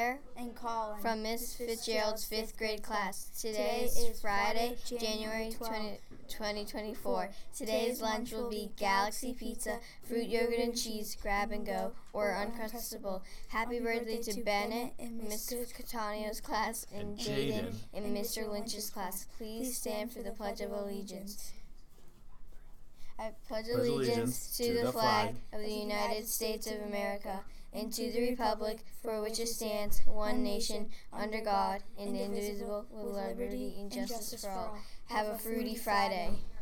Claire and Colin from Miss Fitzgerald's 5th grade class. Today is Friday, January 2024. Today's lunch will be Galaxy Pizza, fruit, yogurt, and cheese, grab and go, or Uncrustable. Happy birthday to Bennett in Mr. Catanio's class and Jaden in Mr. Lynch's class. Please stand for the Pledge of Allegiance. I pledge allegiance to the flag of the United States of America and to the republic for which it stands, one nation, under God, and indivisible, with liberty and justice for all. Have a fruity Friday.